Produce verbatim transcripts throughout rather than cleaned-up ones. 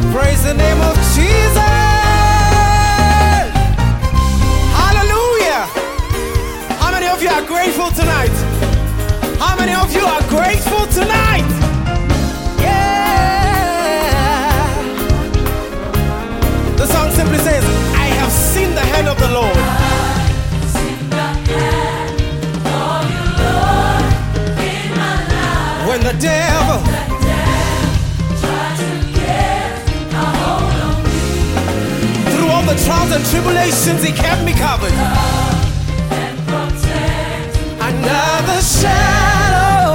Praise the name of Jesus. Hallelujah. How many of you are grateful tonight? How many of you are grateful tonight? Yeah. The song simply says, I have seen the hand of the Lord. I've seen the hand of your Lord in my life. When the devil the trials and tribulations, he kept me covered. Love and protect. Another shadow.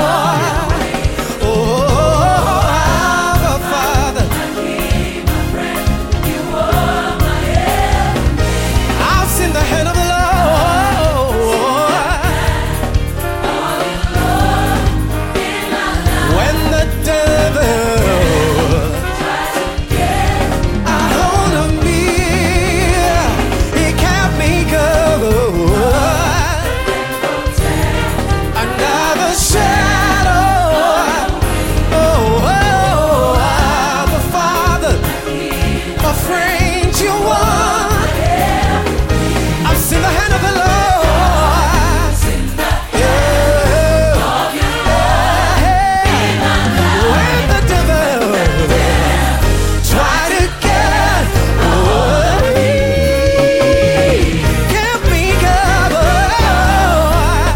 Oh, our Father. My King, my friend, you are my everything. I've seen the hand of the Lord. All your Lord in my life. When the devil Try to get a hold of me, he kept me covered. protect. Another shadow. Oh, oh, our Father, a friend you are. I've seen the hand of the Lord. Yeah. When the devil tried to get me, kept me covered.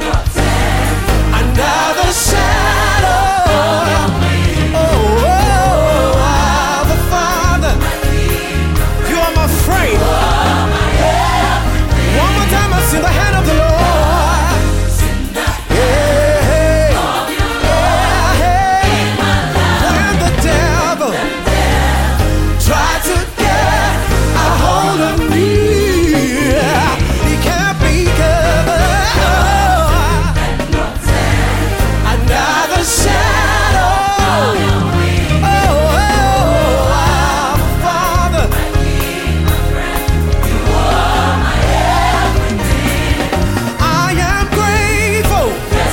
Another shadow. Oh, oh, our Father, you are my friend. One more time, I've seen the hand of the Lord. Yeah, yeah, yeah. When the devil tried to get a hold of me, he kept me covered. Another shadow. Oh, oh, our Father. I am grateful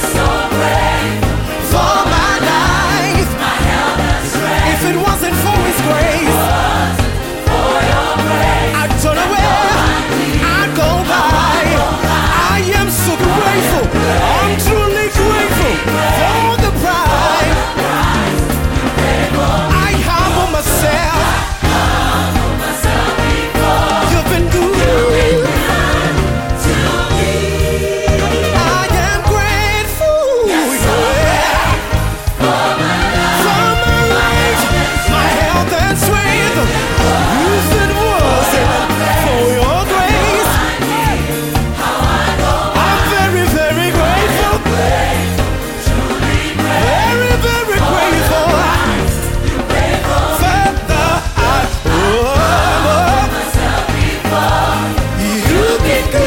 for my life. If it wasn't for His grace, I'd turn away, I'd go by. I am so grateful, I'm truly grateful for the prize. I humble myself. You've been good. I am grateful, yeah, for my life, my health and strength. If it wasn't for your grace, I'm very, very grateful. Very, very grateful. Father, I oh, you can go.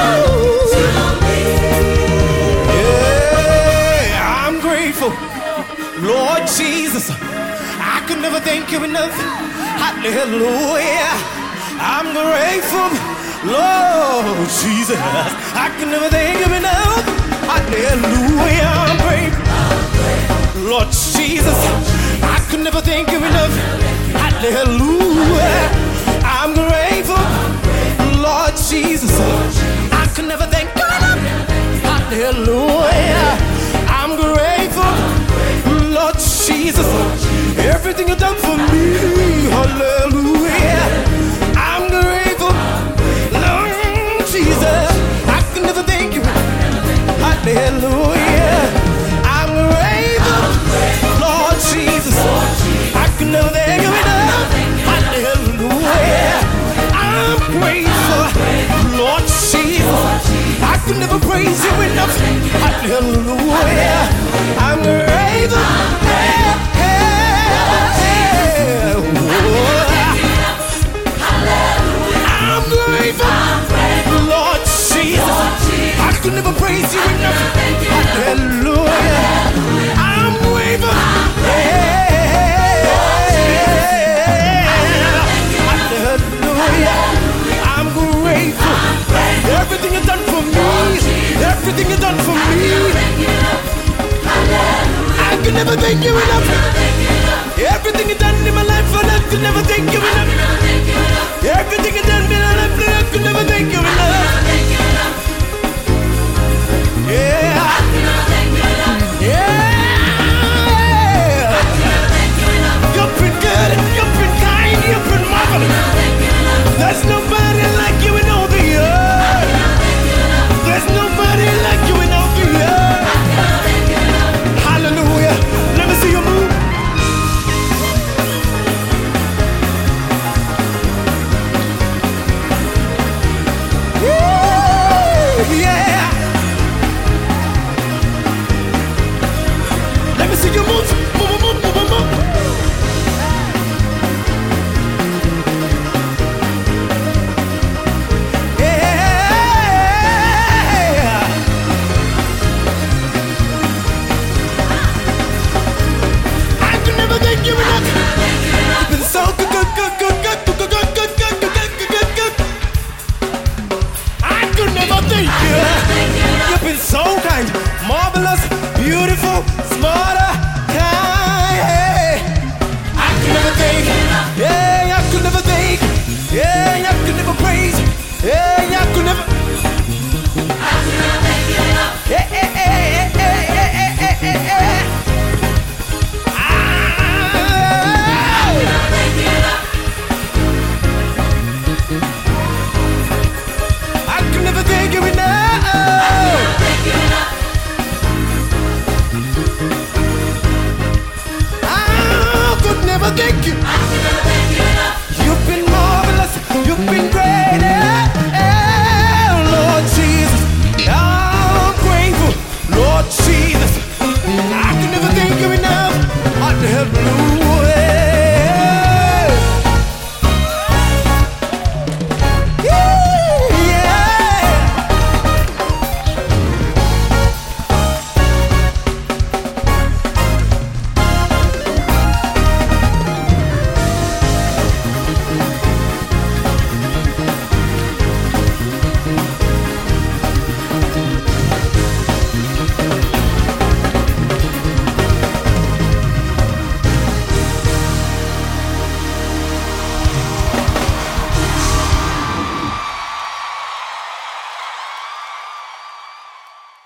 Yeah, I'm grateful, Lord Jesus. I could never thank you enough. Hallelujah. I'm grateful, Lord Jesus. I could never thank you enough. Hallelujah. I'm grateful, Lord Jesus. I could never thank you enough. Hallelujah. I'm grateful, Lord Jesus. I could never thank you enough. Hallelujah. I'm grateful, Lord Jesus. Everything you've done for me. Hallelujah. I'm grateful, Lord Jesus. I could never thank you. Hallelujah. I'm grateful, Lord Jesus. I could never thank you enough. Hallelujah. I'm grateful, Lord Jesus. I could never praise you enough. Hallelujah. I'm grateful. Hey, hey, hey. Whoa. I'm grateful, Lord Jesus. I could never praise you enough. Hallelujah. I'm grateful. Hey, hallelujah. I'm grateful. Everything you've done for me. Everything you've done for me. I can never thank you enough. Everything you've done in my life, I love could never thank you enough. Everything you done been on that I could never thank you enough. Yeah. Yeah. You've been good, you've been kind, you've been marvelous. There's nobody like you in all the earth. There's nobody like you in all the earth. Hallelujah. Let me see you move. Woo, yeah. Let me see you move. Move, move, move, move, move. Thank you enough. You've been so good, good, good, good, good, good, good, good, good, good, good, good, good, good. I could never thank you. You've been so kind, marvelous, beautiful, smarter, kind. I could never thank. Yeah, I could never thank. Yeah, I could never praise. Yeah, I could never. Yeah, yeah, yeah, yeah, yeah, yeah, yeah, yeah, yeah. Thank you enough. Thank you enough. I could never thank you. I could never thank you enough. You've been marvelous. You've been great. Oh, Lord Jesus, I'm grateful. Lord Jesus, I could never thank you enough. Hallelujah.